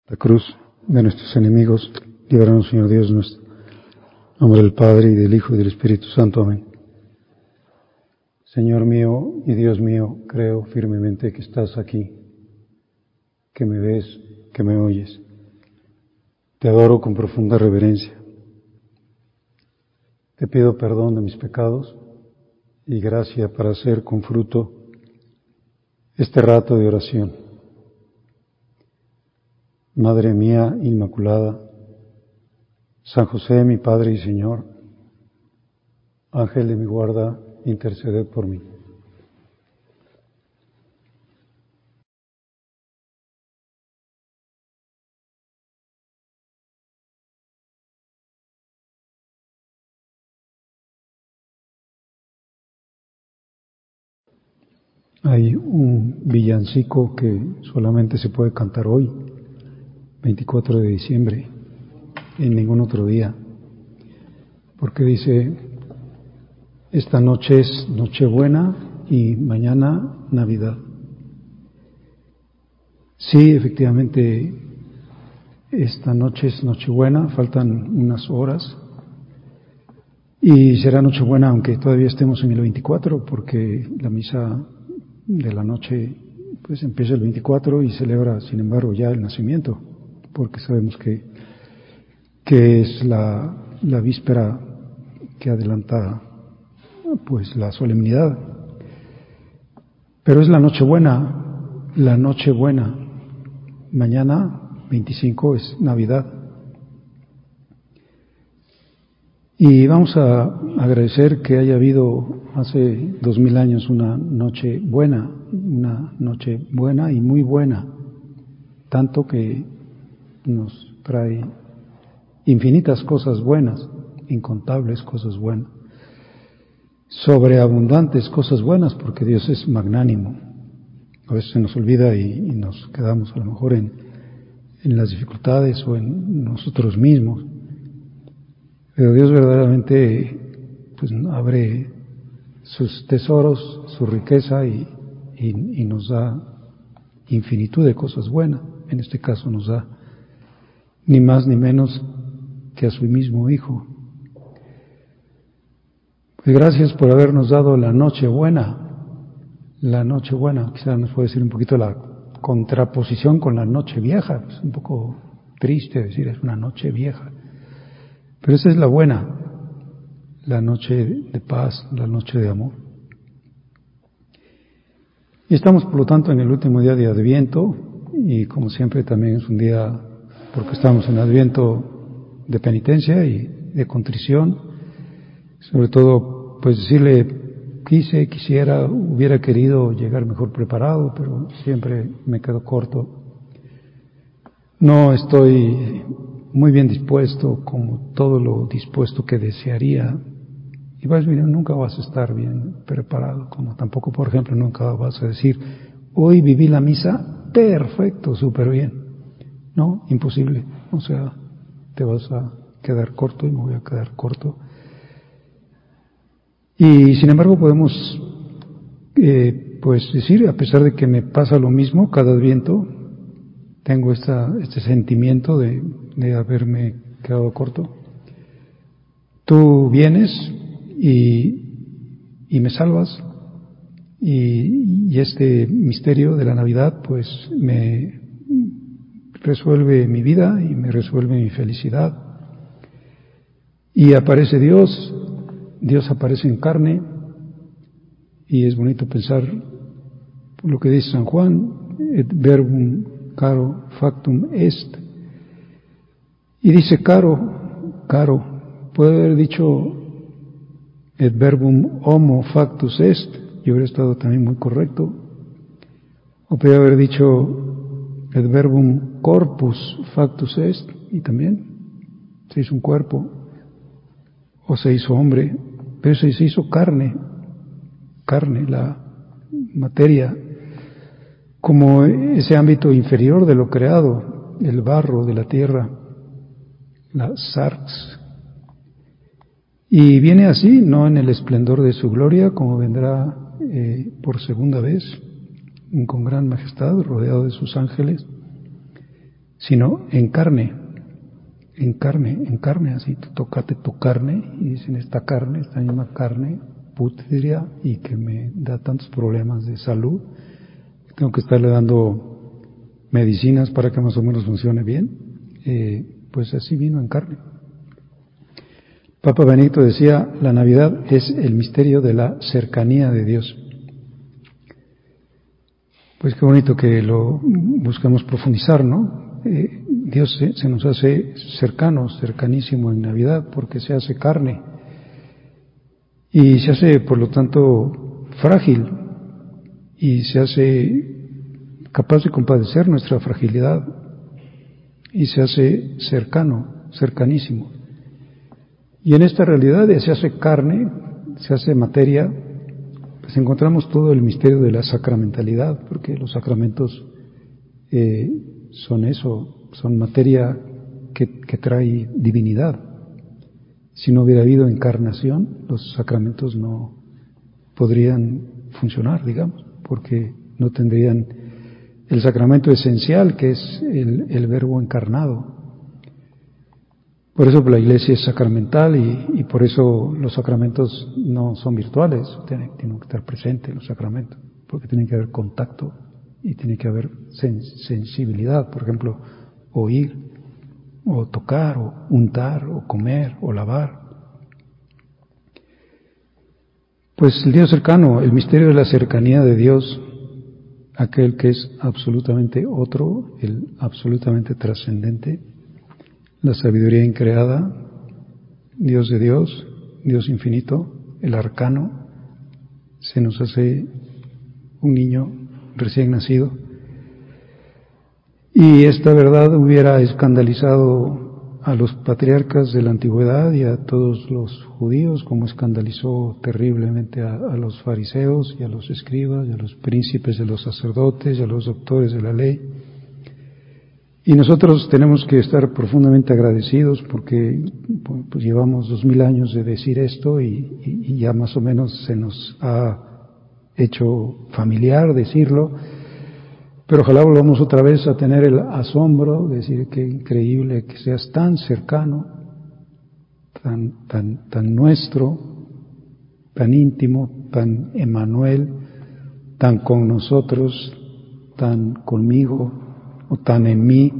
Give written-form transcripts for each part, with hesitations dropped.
la cruz de nuestros enemigos, líbranos, Señor Dios nuestro. En nombre del Padre, y del Hijo, y del Espíritu Santo. Amén. Señor mío y Dios mío, creo firmemente que estás aquí, que me ves, que me oyes. Te adoro con profunda reverencia. Te pido perdón de mis pecados y gracia para hacer con fruto este rato de oración. Madre mía Inmaculada, San José, mi Padre y Señor, Ángel de mi guarda, interceded por mí. Hay un villancico que solamente se puede cantar hoy, 24 de diciembre, en ningún otro día, porque dice: esta noche es Nochebuena y mañana Navidad. Sí, efectivamente, esta noche es Nochebuena, faltan unas horas, y será Nochebuena aunque todavía estemos en el 24, porque la misa de la noche pues empieza el 24 y celebra, sin embargo, ya el nacimiento, porque sabemos que es la víspera que adelanta pues la solemnidad. Pero es la Nochebuena, mañana 25 es Navidad. Y vamos a agradecer que haya habido hace 2000 años una noche buena y muy buena, tanto que nos trae infinitas cosas buenas, incontables cosas buenas, sobreabundantes cosas buenas, porque Dios es magnánimo. A veces se nos olvida y nos quedamos a lo mejor en las dificultades o en nosotros mismos. Pero Dios verdaderamente pues abre sus tesoros, su riqueza y nos da infinitud de cosas buenas. En este caso nos da ni más ni menos que a su mismo Hijo. Pues gracias por habernos dado la Nochebuena. La Nochebuena, quizás nos puede decir un poquito la contraposición con la Noche Vieja. Es un poco triste decir es una Noche Vieja. Pero esa es la buena, la noche de paz, la noche de amor. Y estamos, por lo tanto, en el último día de Adviento, y como siempre también es un día, porque estamos en Adviento, de penitencia y de contrición. Sobre todo, pues decirle, hubiera querido llegar mejor preparado, pero siempre me quedo corto. No estoy muy bien dispuesto, como todo lo dispuesto que desearía. Y vas a nunca vas a estar bien preparado, como tampoco, por ejemplo, nunca vas a decir, hoy viví la misa perfecto, súper bien. No, imposible. O sea, te vas a quedar corto y me voy a quedar corto. Y sin embargo podemos pues decir, a pesar de que me pasa lo mismo cada Adviento, tengo este sentimiento de haberme quedado corto. Tú vienes y me salvas, y este misterio de la Navidad pues me resuelve mi vida y me resuelve mi felicidad. Y aparece Dios aparece en carne, y es bonito pensar lo que dice San Juan, et verbum caro factum est. Y dice caro, puede haber dicho et verbum homo factus est, y hubiera estado también muy correcto. O puede haber dicho et verbum corpus factus est, y también se hizo un cuerpo, o se hizo hombre, pero se hizo carne, la materia, como ese ámbito inferior de lo creado, el barro de la tierra, la sarx. Y viene así, no en el esplendor de su gloria, como vendrá por segunda vez, con gran majestad, rodeado de sus ángeles, sino en carne, así tú tócate tu carne y dicen esta misma carne pútrida y que me da tantos problemas de salud, tengo que estarle dando medicinas para que más o menos funcione bien, pues así vino en carne. Papa Benedicto decía, la Navidad es el misterio de la cercanía de Dios. Pues qué bonito que lo buscamos profundizar, ¿no? Dios se nos hace cercanísimo en Navidad, porque se hace carne y se hace, por lo tanto, frágil y se hace capaz de compadecer nuestra fragilidad y se hace cercanísimo. Y en esta realidad de se hace carne, se hace materia, pues encontramos todo el misterio de la sacramentalidad, porque los sacramentos son eso, son materia que trae divinidad. Si no hubiera habido encarnación, los sacramentos no podrían funcionar, digamos, porque no tendrían el sacramento esencial, que es el Verbo encarnado. Por eso la Iglesia es sacramental y por eso los sacramentos no son virtuales, tienen que estar presentes los sacramentos, porque tiene que haber contacto y tiene que haber sensibilidad, por ejemplo, oír, o tocar, o untar, o comer, o lavar. Pues el Dios cercano, el misterio de la cercanía de Dios, aquel que es absolutamente otro, el absolutamente trascendente, la sabiduría increada, Dios de Dios, Dios infinito, el arcano, se nos hace un niño recién nacido. Y esta verdad hubiera escandalizado a los patriarcas de la antigüedad y a todos los judíos, como escandalizó terriblemente a los fariseos y a los escribas y a los príncipes de los sacerdotes y a los doctores de la ley. Y nosotros tenemos que estar profundamente agradecidos porque pues llevamos 2000 años de decir esto y ya más o menos se nos ha hecho familiar decirlo, pero ojalá volvamos otra vez a tener el asombro de decir que increíble que seas tan cercano, tan nuestro, tan íntimo, tan Emmanuel, tan con nosotros, tan conmigo, o tan en mí.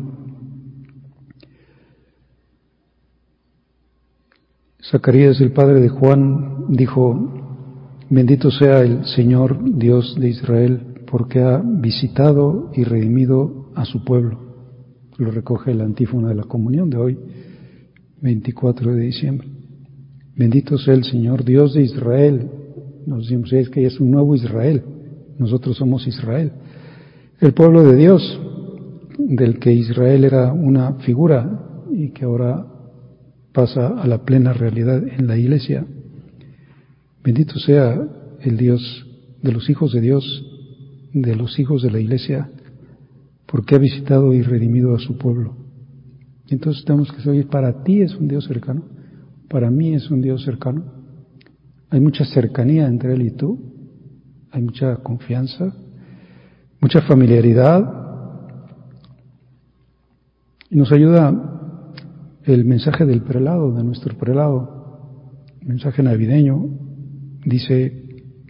Zacarías, el padre de Juan, dijo: bendito sea el Señor Dios de Israel, porque ha visitado y redimido a su pueblo. Lo recoge la antífona de la comunión de hoy, 24 de diciembre. Bendito sea el Señor Dios de Israel. Nos decimos, es que es un nuevo Israel. Nosotros somos Israel, el pueblo de Dios, del que Israel era una figura y que ahora pasa a la plena realidad en la Iglesia. Bendito sea el Dios de los hijos de Dios, de los hijos de la Iglesia, porque ha visitado y redimido a su pueblo. Y entonces tenemos que saber, para ti es un Dios cercano, para mí es un Dios cercano. Hay mucha cercanía entre Él y tú, hay mucha confianza, mucha familiaridad. Y nos ayuda el mensaje del prelado, de nuestro prelado, el mensaje navideño, dice: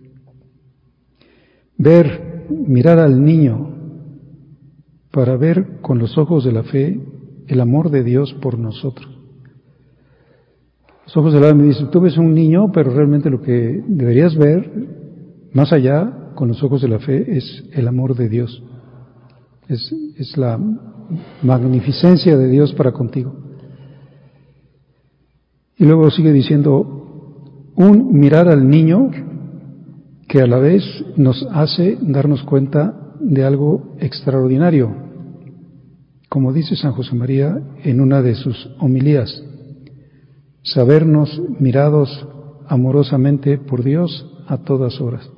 mirar al niño para ver con los ojos de la fe el amor de Dios por nosotros. Los ojos de la fe me dicen, tú ves un niño, pero realmente lo que deberías ver, más allá, con los ojos de la fe, es el amor de Dios. Es la magnificencia de Dios para contigo. Y luego sigue diciendo, un mirar al niño que a la vez nos hace darnos cuenta de algo extraordinario, como dice San José María en una de sus homilías: sabernos mirados amorosamente por Dios a todas horas.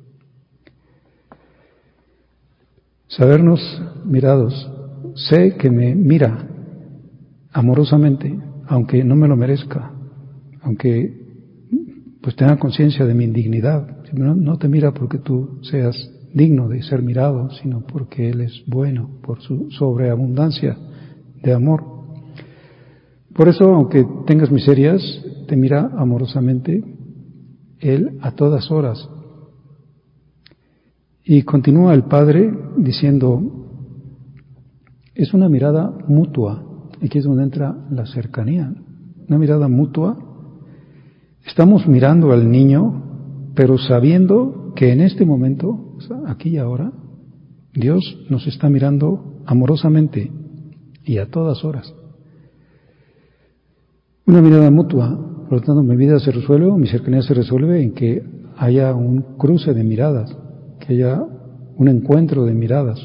Sabernos mirados, sé que me mira amorosamente, aunque no me lo merezca, aunque pues tenga conciencia de mi indignidad. No te mira porque tú seas digno de ser mirado, sino porque Él es bueno, por su sobreabundancia de amor. Por eso, aunque tengas miserias, te mira amorosamente Él a todas horas. Y continúa el Padre diciendo, es una mirada mutua. Aquí es donde entra la cercanía. Una mirada mutua. Estamos mirando al niño, pero sabiendo que en este momento, o sea, aquí y ahora, Dios nos está mirando amorosamente y a todas horas. Una mirada mutua. Por lo tanto, mi vida se resuelve, o mi cercanía se resuelve en que haya un cruce de miradas, que haya un encuentro de miradas.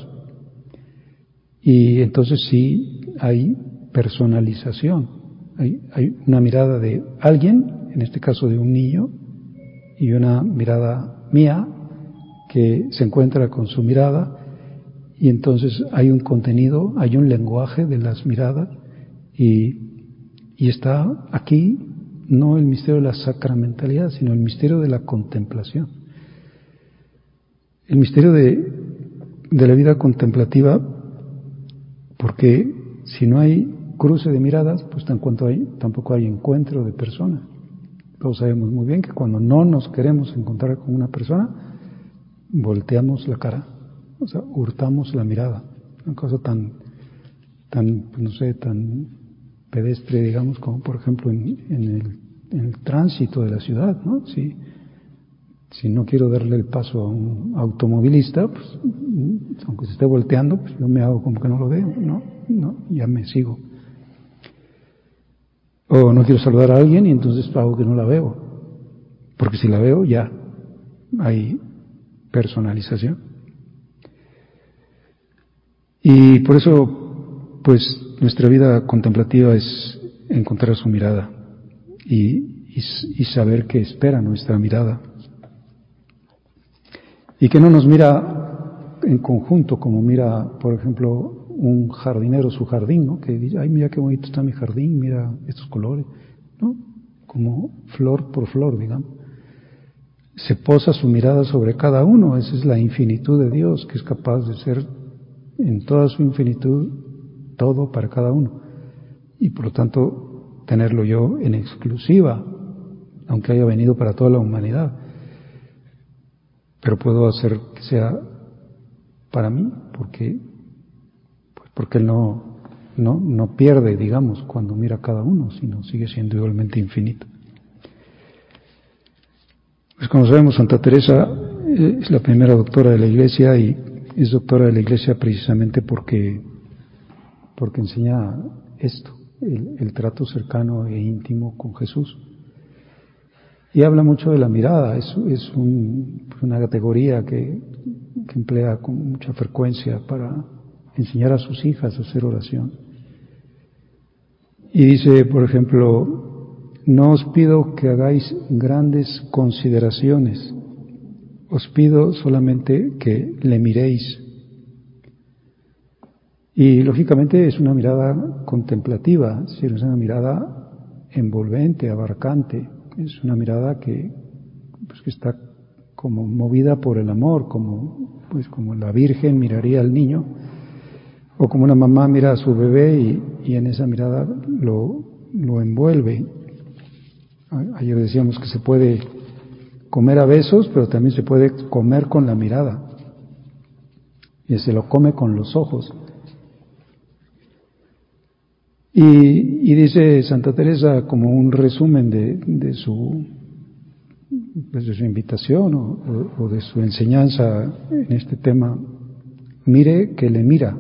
Y entonces sí hay personalización. Hay una mirada de alguien, en este caso de un niño, y una mirada mía que se encuentra con su mirada, y entonces hay un contenido, hay un lenguaje de las miradas, y está aquí no el misterio de la sacramentalidad, sino el misterio de la contemplación. El misterio de la vida contemplativa, porque si no hay cruce de miradas, pues tampoco hay encuentro de personas. Todos sabemos muy bien que cuando no nos queremos encontrar con una persona, volteamos la cara, o sea, hurtamos la mirada. Una cosa tan pedestre, digamos, como por ejemplo en el tránsito de la ciudad, ¿no? Si no quiero darle el paso a un automovilista, pues aunque se esté volteando, pues yo me hago como que no lo veo, ¿no? Ya me sigo. O no quiero saludar a alguien y entonces hago que no la veo, porque si la veo ya hay personalización. Y por eso, pues nuestra vida contemplativa es encontrar su mirada y saber que espera nuestra mirada. Y que no nos mira en conjunto, como mira, por ejemplo, un jardinero su jardín, ¿no? Que dice, ay, mira qué bonito está mi jardín, mira estos colores, ¿no? Como flor por flor, digamos. Se posa su mirada sobre cada uno, esa es la infinitud de Dios, que es capaz de ser en toda su infinitud todo para cada uno. Y por lo tanto, tenerlo yo en exclusiva, aunque haya venido para toda la humanidad. Pero puedo hacer que sea para mí, porque Él no pierde, digamos, cuando mira a cada uno, sino sigue siendo igualmente infinito. Pues como sabemos, Santa Teresa es la primera doctora de la Iglesia, y es doctora de la Iglesia precisamente porque enseña esto, el trato cercano e íntimo con Jesús. Y habla mucho de la mirada, es una categoría que emplea con mucha frecuencia para enseñar a sus hijas a hacer oración. Y dice, por ejemplo, no os pido que hagáis grandes consideraciones, os pido solamente que le miréis. Y lógicamente es una mirada contemplativa, es decir, es una mirada envolvente, abarcante. Es una mirada que está como movida por el amor, como la Virgen miraría al niño, o como una mamá mira a su bebé y en esa mirada lo envuelve. Ayer decíamos que se puede comer a besos, pero también se puede comer con la mirada, y se lo come con los ojos. Y dice Santa Teresa, como un resumen de su invitación o de su enseñanza en este tema, mire que le mira.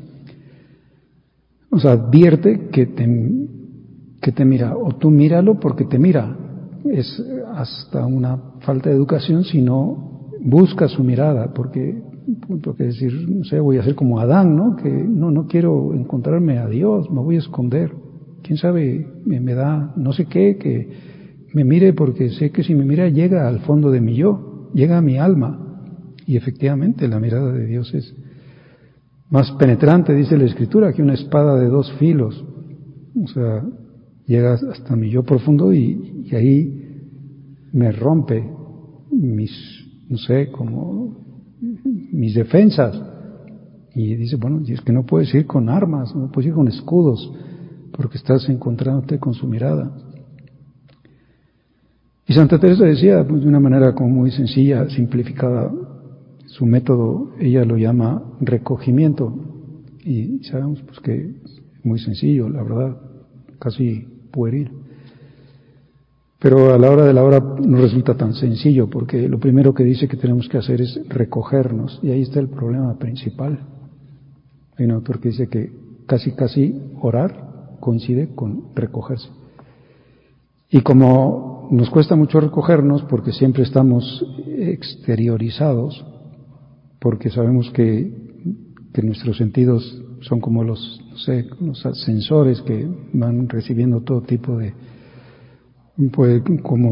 O sea, advierte que te mira, o tú míralo porque te mira. Es hasta una falta de educación si no busca su mirada, porque decir, no sé, voy a ser como Adán, ¿no? Que no quiero encontrarme a Dios, me voy a esconder. ¿Quién sabe? Me da no sé qué, que me mire, porque sé que si me mira llega al fondo de mi yo, llega a mi alma. Y efectivamente la mirada de Dios es más penetrante, dice la Escritura, que una espada de dos filos. O sea, llega hasta mi yo profundo y ahí me rompe mis defensas, Y dice, bueno, y es que no puedes ir con armas, no puedes ir con escudos, porque estás encontrándote con su mirada. Y Santa Teresa decía, pues, de una manera como muy sencilla, simplificada, su método, ella lo llama recogimiento. Y sabemos pues que es muy sencillo, la verdad, casi pueril. Pero a la hora de la hora no resulta tan sencillo, porque lo primero que dice que tenemos que hacer es recogernos, y ahí está el problema principal. Hay un autor que dice que casi orar coincide con recogerse. Y como nos cuesta mucho recogernos, porque siempre estamos exteriorizados, porque sabemos que nuestros sentidos son como los sensores que van recibiendo todo tipo de, pues,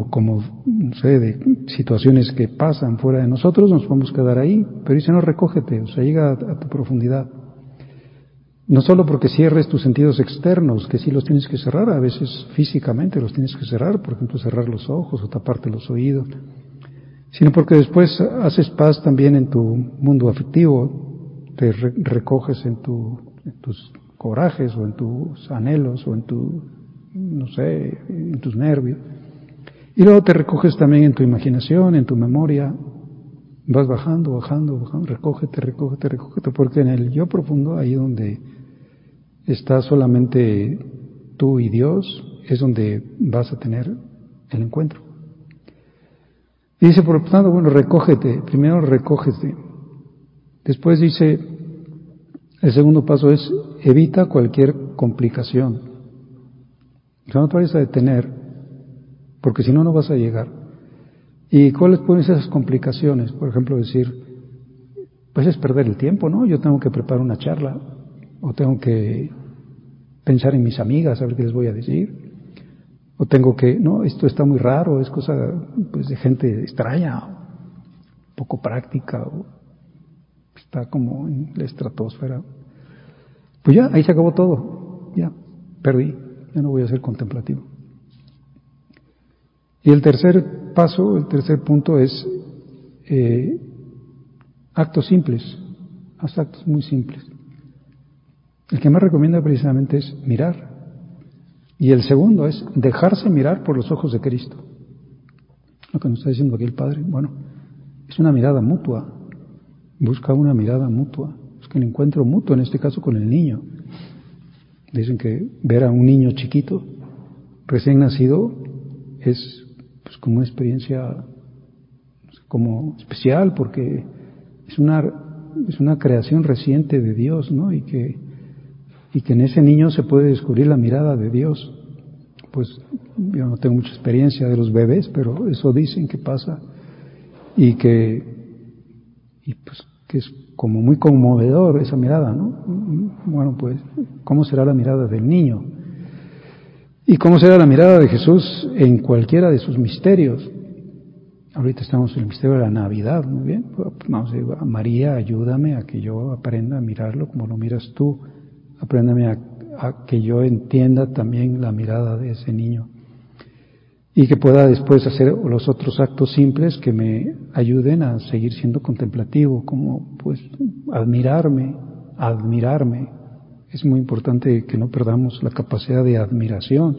de situaciones que pasan fuera de nosotros, nos podemos quedar ahí, pero dice, no, recógete, o sea, llega a tu profundidad. No solo porque cierres tus sentidos externos, que sí los tienes que cerrar, a veces físicamente los tienes que cerrar, por ejemplo, cerrar los ojos o taparte los oídos, sino porque después haces paz también en tu mundo afectivo, te recoges en tus corajes o en tus anhelos o en en tus nervios. Y luego te recoges también en tu imaginación, en tu memoria, vas bajando, recógete, porque en el yo profundo, ahí donde está solamente tú y Dios, es donde vas a tener el encuentro. Y dice, por lo tanto, bueno, recógete, primero recógete. Después dice, el segundo paso es, evita cualquier complicación. O sea, no te vayas a detener, porque si no, no vas a llegar. ¿Y cuáles pueden ser esas complicaciones? Por ejemplo, decir, pues es perder el tiempo, ¿no? Yo tengo que preparar una charla, o tengo que pensar en mis amigas, a ver qué les voy a decir, o tengo que, no, esto está muy raro, es cosa pues de gente extraña, poco práctica, o está como en la estratosfera. Pues ya, ahí se acabó todo, ya, perdí, ya no voy a ser contemplativo. Y el tercer paso, el tercer punto es actos simples, haz actos muy simples. El que más recomienda precisamente es mirar. Y el segundo es dejarse mirar por los ojos de Cristo. Lo que nos está diciendo aquí el Padre, bueno, es una mirada mutua. Busca una mirada mutua. Es que el encuentro mutuo, en este caso con el niño. Dicen que ver a un niño chiquito, recién nacido, es pues como una experiencia como especial, porque es una creación reciente de Dios, ¿no? Y que en ese niño se puede descubrir la mirada de Dios. Pues yo no tengo mucha experiencia de los bebés, pero eso dicen que pasa y pues que es como muy conmovedor esa mirada, ¿no? Bueno, pues ¿cómo será la mirada del niño? ¿Y cómo será la mirada de Jesús en cualquiera de sus misterios? Ahorita estamos en el misterio de la Navidad, muy bien. Vamos a decir, María, ayúdame a que yo aprenda a mirarlo como lo miras tú. Apréndame a que yo entienda también la mirada de ese niño y que pueda después hacer los otros actos simples que me ayuden a seguir siendo contemplativo, como pues admirarme. Es muy importante que no perdamos la capacidad de admiración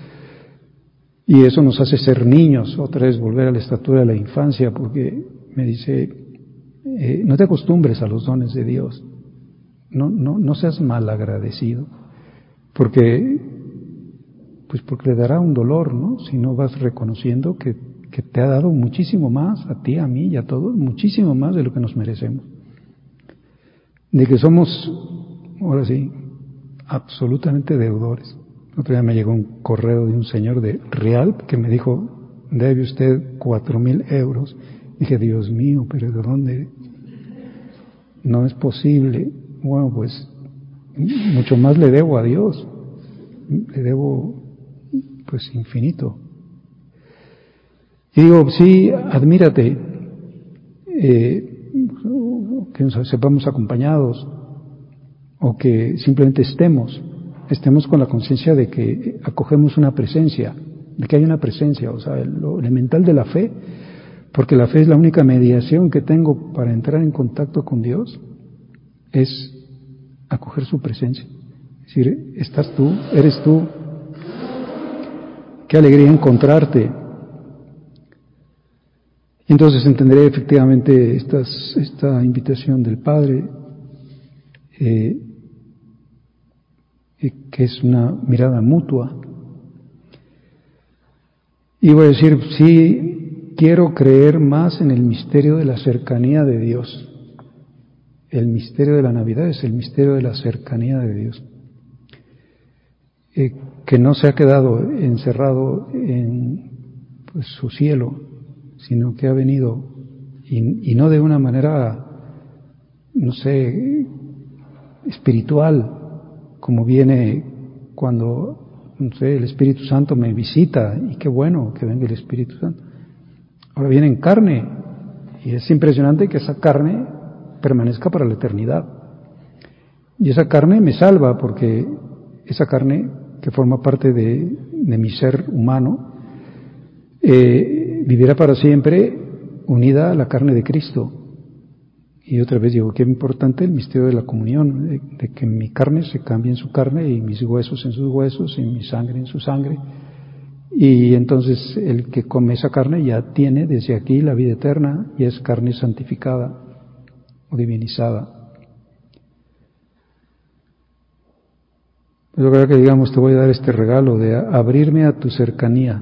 y eso nos hace ser niños, otra vez volver a la estatura de la infancia, porque me dice, no te acostumbres a los dones de Dios. No seas malagradecido, porque le dará un dolor, ¿no? Si no vas reconociendo que te ha dado muchísimo más, a ti, a mí y a todos, muchísimo más de lo que nos merecemos. De que somos, ahora sí, absolutamente deudores. Otro día me llegó un correo de un señor de Rialp que me dijo, debe usted 4,000 euros. Dije, Dios mío, pero ¿de dónde? No es posible. Bueno, pues mucho más le debo a Dios, le debo pues infinito. Y digo, sí, admírate, que nos sepamos acompañados o que simplemente estemos con la conciencia de que acogemos una presencia, de que hay una presencia, o sea, lo elemental de la fe, porque la fe es la única mediación que tengo para entrar en contacto con Dios. es acoger su presencia. Es decir, estás tú, eres tú. Qué alegría encontrarte. Entonces entenderé efectivamente esta invitación del Padre, que es una mirada mutua. Y voy a decir, sí, quiero creer más en el misterio de la cercanía de Dios. El misterio de la Navidad es el misterio de la cercanía de Dios, que no se ha quedado encerrado en pues, su cielo, sino que ha venido, y no de una manera, no sé, espiritual, como viene cuando, no sé, el Espíritu Santo me visita, y qué bueno que venga el Espíritu Santo. Ahora viene en carne, y es impresionante que esa carne permanezca para la eternidad. Y esa carne me salva, porque esa carne que forma parte de mi ser humano, vivirá para siempre unida a la carne de Cristo. Y otra vez digo, qué importante el misterio de la comunión, de que mi carne se cambie en su carne y mis huesos en sus huesos y mi sangre en su sangre. Y entonces el que come esa carne ya tiene desde aquí la vida eterna y es carne santificada o divinizada. Yo creo que digamos, te voy a dar este regalo de abrirme a tu cercanía,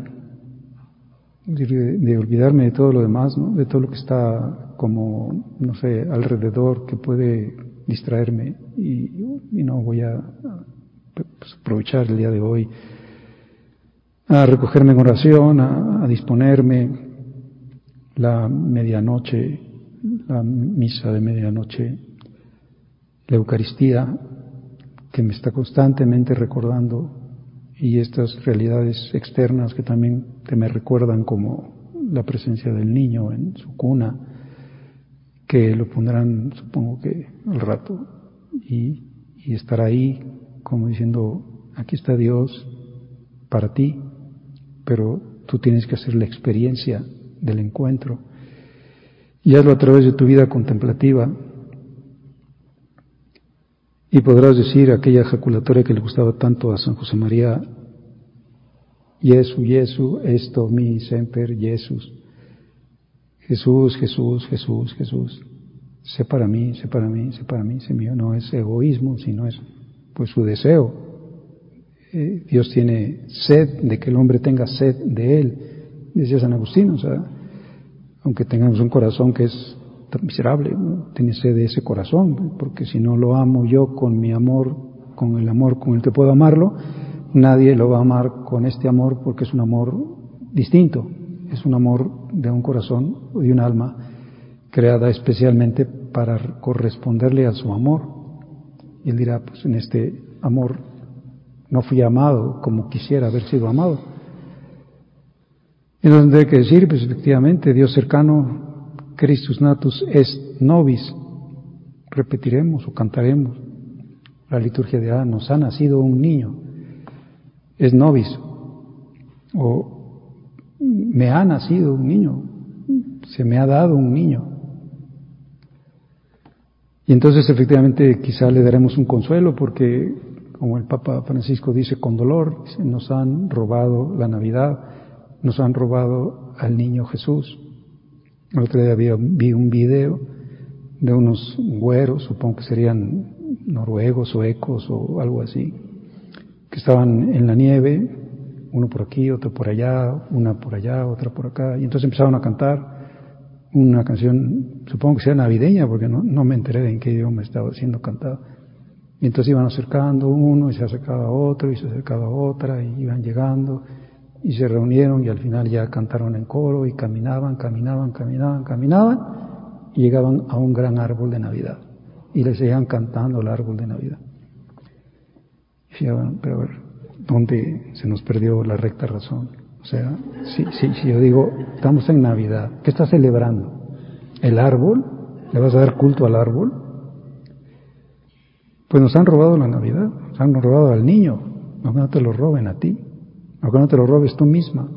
de olvidarme de todo lo demás, ¿no? De todo lo que está como, no sé, alrededor que puede distraerme y no voy a pues, aprovechar el día de hoy a recogerme en oración, a disponerme la medianoche, la misa de medianoche, la Eucaristía que me está constantemente recordando y estas realidades externas que también te me recuerdan como la presencia del niño en su cuna, que lo pondrán, supongo que al rato, y estar ahí como diciendo, aquí está Dios para ti, pero tú tienes que hacer la experiencia del encuentro y hazlo a través de tu vida contemplativa. Y podrás decir aquella ejaculatoria que le gustaba tanto a San José María, Jesu, Jesu, esto mi semper Jesus. Jesús, Jesús, Jesús, Jesús. Sé para mí, sé para mí, sé para mí, sé mío. No es egoísmo, sino es pues su deseo. Dios tiene sed de que el hombre tenga sed de Él, decía San Agustín. O sea, aunque tengamos un corazón que es tan miserable, ¿no? Tiene sed de ese corazón, porque si no lo amo yo con mi amor, con el amor con el que puedo amarlo, nadie lo va a amar con este amor, porque es un amor distinto, es un amor de un corazón o de un alma creada especialmente para corresponderle a su amor. Y él dirá, pues en este amor no fui amado como quisiera haber sido amado. Entonces hay que decir, pues efectivamente, Dios cercano, Christus natus est nobis. Repetiremos o cantaremos la liturgia de nos ha nacido un niño, es nobis, o me ha nacido un niño, se me ha dado un niño. Y entonces efectivamente quizá le daremos un consuelo porque, como el Papa Francisco dice con dolor, nos han robado la Navidad, nos han robado al niño Jesús. El otro día vi un video de unos güeros, supongo que serían noruegos, suecos o algo así, que estaban en la nieve, uno por aquí, otro por allá, una por allá, otra por acá, y entonces empezaron a cantar una canción, supongo que sea navideña, porque no me enteré de en qué idioma estaba siendo cantada. Y entonces iban acercando uno, y se acercaba otro, y se acercaba otra, y iban llegando, y se reunieron, y al final ya cantaron en coro, y caminaban, y llegaban a un gran árbol de Navidad, y les seguían cantando el árbol de Navidad. Y fíjate, pero a ver, ¿dónde se nos perdió la recta razón? O sea, si yo digo, estamos en Navidad, ¿qué estás celebrando? ¿El árbol? ¿Le vas a dar culto al árbol? Pues nos han robado la Navidad, nos han robado al niño, aunque no te lo roben a ti, aunque no te lo robes tú misma.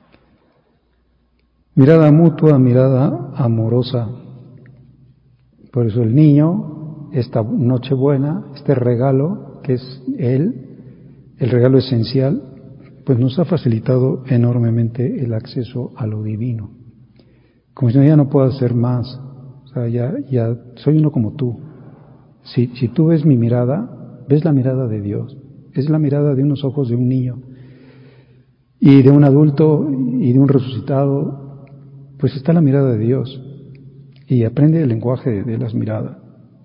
Mirada mutua, mirada amorosa, Por eso el niño, esta Nochebuena, este regalo que es Él, el regalo esencial, pues nos ha facilitado enormemente el acceso a lo divino. Como si ya no puedo hacer más, o sea, ya soy uno como tú. Si tú ves mi mirada, ves la mirada de Dios, es la mirada de unos ojos de un niño y de un adulto y de un resucitado, pues está la mirada de Dios y aprende el lenguaje de las miradas.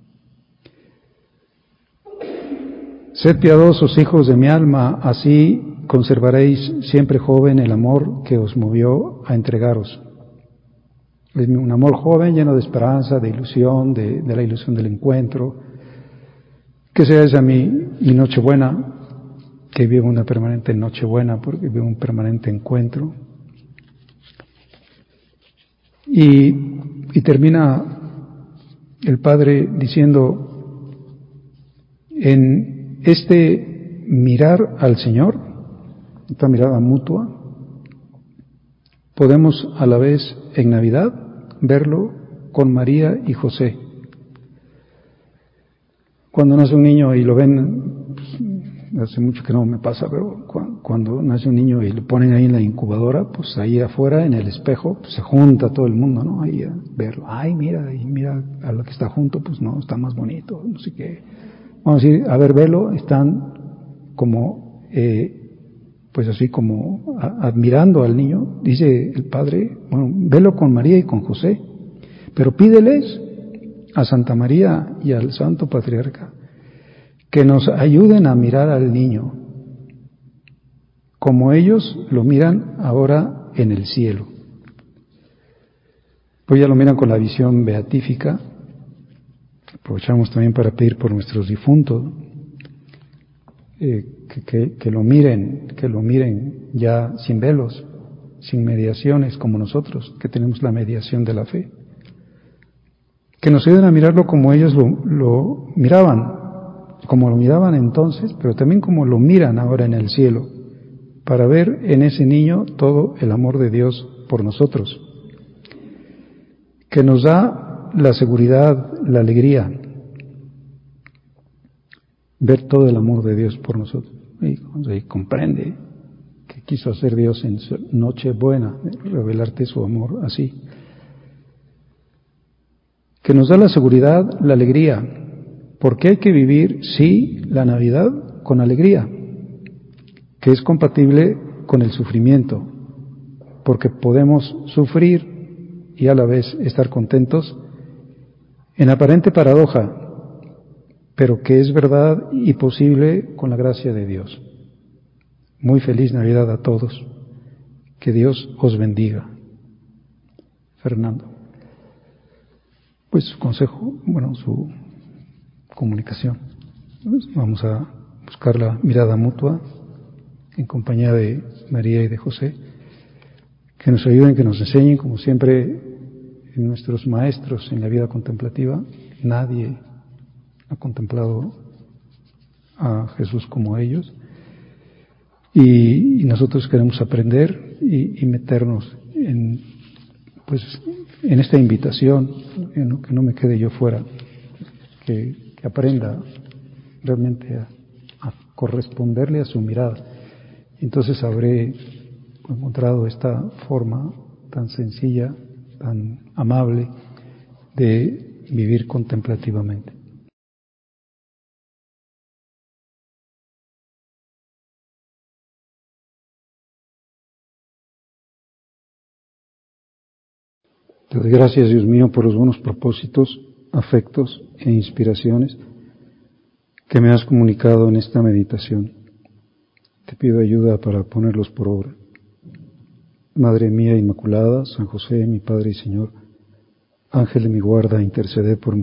Sed piadosos, hijos de mi alma, así conservaréis siempre joven el amor que os movió a entregaros. Es un amor joven lleno de esperanza, de ilusión, de la ilusión del encuentro. Que sea esa mi Nochebuena, que viva una permanente Nochebuena, porque viva un permanente encuentro. Y termina el Padre diciendo, en este mirar al Señor, esta mirada mutua, podemos a la vez en Navidad verlo con María y José. Cuando nace un niño y lo ven, pues, hace mucho que no me pasa, pero cuando nace un niño y lo ponen ahí en la incubadora, pues ahí afuera en el espejo, pues se junta todo el mundo, ¿no? Ahí a verlo. Ay, mira, y mira a lo que está junto, pues no, está más bonito, no sé qué. Vamos a decir, a ver, velo, están como, pues así como admirando al niño, dice el Padre, bueno, velo con María y con José, pero pídeles a Santa María y al Santo Patriarca que nos ayuden a mirar al niño como ellos lo miran ahora en el cielo. Pues ya lo miran con la visión beatífica. Aprovechamos también para pedir por nuestros difuntos, que lo miren ya sin velos, sin mediaciones como nosotros, que tenemos la mediación de la fe. Que nos ayuden a mirarlo como ellos lo miraban, como lo miraban entonces, pero también como lo miran ahora en el cielo, para ver en ese niño todo el amor de Dios por nosotros, que nos da la seguridad, la alegría, ver todo el amor de Dios por nosotros. Y comprende que quiso hacer Dios en su Nochebuena, revelarte su amor así. Que nos da la seguridad, la alegría, porque hay que vivir, sí, la Navidad con alegría, que es compatible con el sufrimiento, porque podemos sufrir y a la vez estar contentos en aparente paradoja, pero que es verdad y posible con la gracia de Dios. Muy feliz Navidad a todos. Que Dios os bendiga. Fernando. Pues su consejo, bueno, su comunicación. Vamos a buscar la mirada mutua en compañía de María y de José, que nos ayuden, que nos enseñen, como siempre, en nuestros maestros en la vida contemplativa. Nadie ha contemplado a Jesús como ellos, y nosotros queremos aprender y meternos en esta invitación, que no me quede yo fuera, que aprenda realmente a corresponderle a su mirada. Entonces habré encontrado esta forma tan sencilla, tan amable de vivir contemplativamente. Te doy gracias, Dios mío, por los buenos propósitos, afectos e inspiraciones que me has comunicado en esta meditación. Te pido ayuda para ponerlos por obra. Madre mía Inmaculada, San José, mi Padre y Señor, Ángel de mi guarda, intercede por mí.